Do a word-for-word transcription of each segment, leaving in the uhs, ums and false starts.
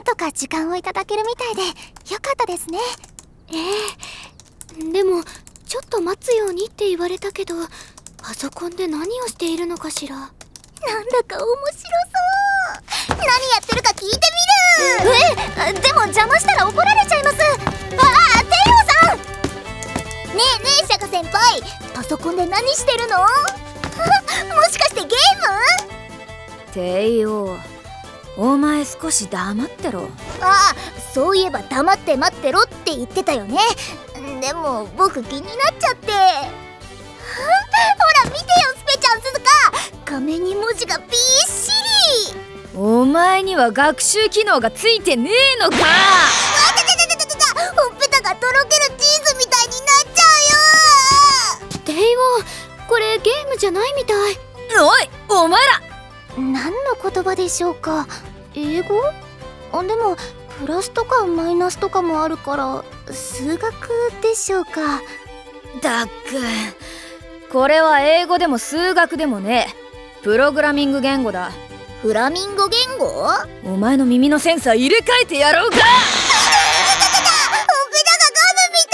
とか時間をいただけるみたいでよかったですね。 ええ、でもちょっと待つようにって言われたけど、パソコンで何をしているのかしら。 なんだか面白そう。何やってるか聞いてみる。え、でも邪魔したら怒られちゃいます。ああ、テイオさん。ねえねえ、シャカ先輩、パソコンで何してるの？もしかしてゲーム？ テイオ、お前少し黙ってろ。 ああ、そういえば黙って待ってろって言ってたよね。でも僕気になっちゃって。ほら見てよ、スペちゃん、鈴鹿、画面に文字がびっしり。 お前には学習機能がついてねえのか。 あたたたたたたた、ほっぺたがとろけるチーズみたいになっちゃうよ。 テイオ、これゲームじゃないみたい。 おい、お前ら何の言葉でしょうか。英語？あ、でもプラスとかマイナスとかもあるから数学でしょうか。 だっく、これは英語でも数学でもねえ、プログラミング言語だ。 フラミンゴ言語？ お前の耳のセンサー入れ替えてやろうか。 ほっぺたがガムみ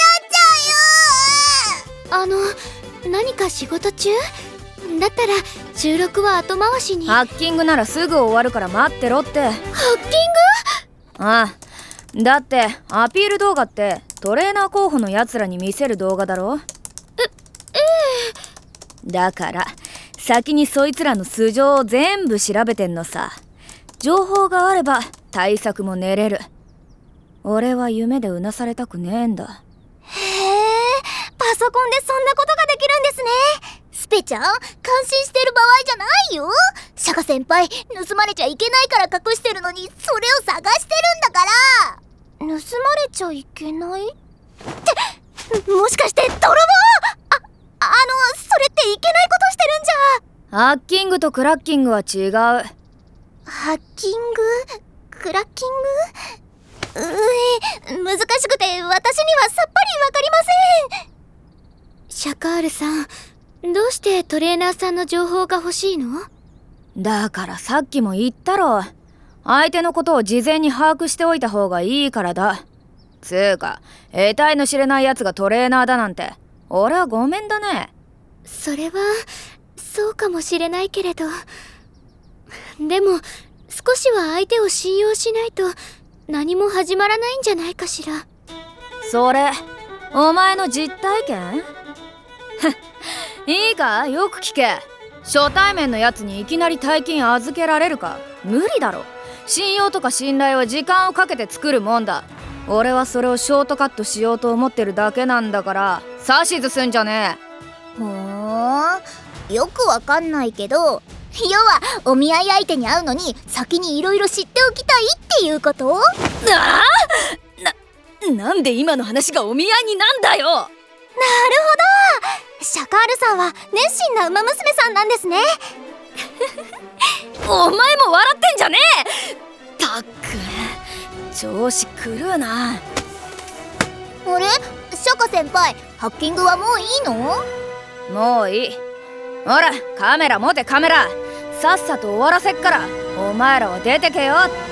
たいになっちゃうよ。 あの、何か仕事中？だったら収録は後回しに。 ハッキングならすぐ終わるから待ってろって。 ハッキング？ ああ、だってアピール動画ってトレーナー候補のやつらに見せる動画だろ。 え、ええ。だから先にそいつらの素性を全部調べてんのさ。情報があれば対策も練れる。俺は夢でうなされたくねえんだ。 へえ、パソコンでそんなことができるんですね。スペちゃん、感心してる場合じゃないよ。シャカ先輩、盗まれちゃいけないから隠してるのに、それを探してるんだから。盗まれちゃいけないってもしかして泥棒？あ、あの、それっていけないことしてるんじゃ。 ハッキングとクラッキングは違う。 ハッキング？クラッキング？うえ、難しくて私にはさっぱりわかりません。 シャカールさん、どうしてトレーナーさんの情報が欲しいの？ だからさっきも言ったろ。相手のことを事前に把握しておいた方がいいからだ。つーか、得体の知れないやつがトレーナーだなんて、俺はごめんだね。 それはそうかもしれないけれど、でも少しは相手を信用しないと何も始まらないんじゃないかしら。 それお前の実体験？いいか、よく聞け。初対面のやつにいきなり大金預けられるか？無理だろ。信用とか信頼は時間をかけて作るもんだ。俺はそれをショートカットしようと思ってるだけなんだから、指図すんじゃねえ。 ほーん、よくわかんないけど、要はお見合い相手に会うのに先にいろいろ知っておきたいっていうこと？ ああ、な、なんで今の話がお見合いになんだよ。 なるほど、シャカールさんは熱心な馬娘さんなんですね。 お前も笑ってんじゃねえ。たっく、調子狂うな。 あれ、シャカ先輩、ハッキングはもういいの？ もういい。ほら、カメラ持て、カメラ。さっさと終わらせっから、お前らは出てけよ。